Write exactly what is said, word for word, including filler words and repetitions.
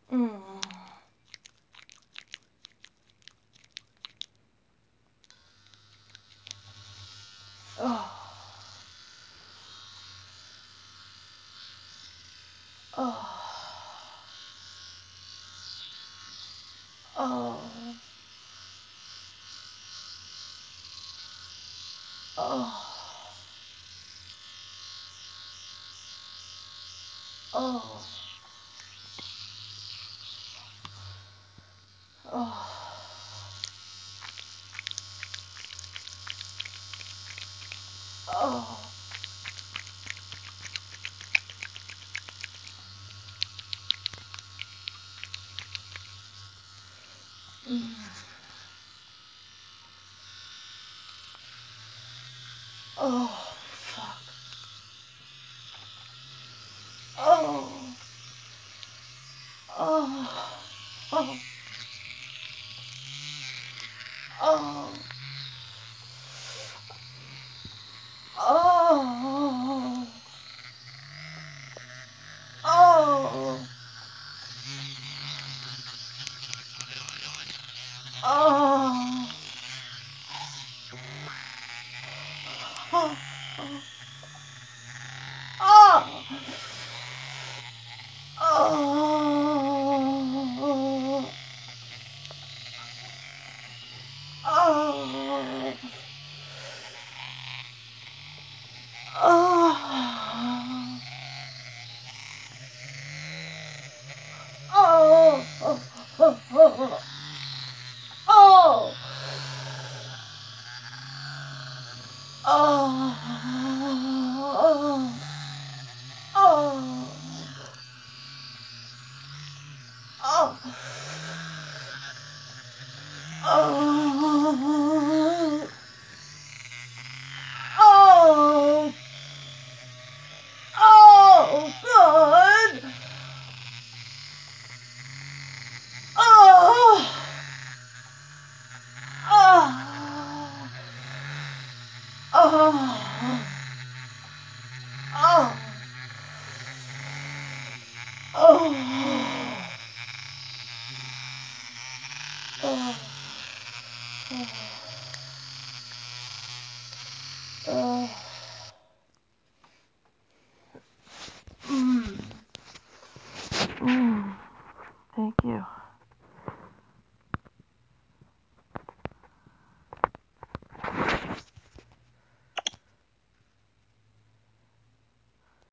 Mm. Oh. Oh. Oh. Oh. Oh. Oh. Oh. Mm. Oh. Fuck. Oh. Oh. Oh. Oh. Oh. Oh. Oh. Oh. Oh. Oh. Oh. Oh. Oh. Oh. Oh. Oh. Oh. Oh. Oh.